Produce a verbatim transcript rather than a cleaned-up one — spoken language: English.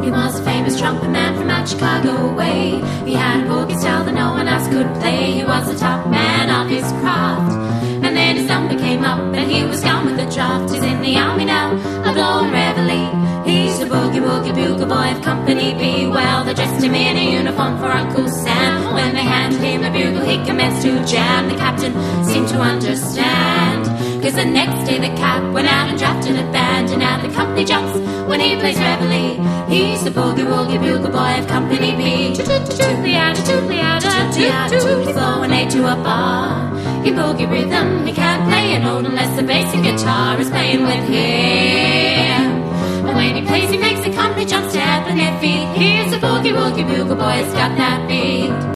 He was a famous trumpet man from out Chicago way. He had a boogie style that no one else could play. He was the top man of his craft. And then his number came up and he was gone with the draft. He's in the army now, a blowing reveille. He's the boogie woogie bugle boy of Company B. Well, they dressed him in a uniform for Uncle Sam. When they handed him a bugle, he commenced to jam. The captain seemed to understand, cause the next day the cap went out and drafted a band. And now the company jumps when he plays reveille. He's the boogie woogie bugle boy of Company B. Tootly-ada, tootly-ada, tootly-ada, tootly-flow and A to a bar. In boogie rhythm, he can't play a note unless the bass and guitar is playing with him. And when he plays, he makes the company jump, step, and their feet. Here's the boogie woogie bugle boy, it's got that beat.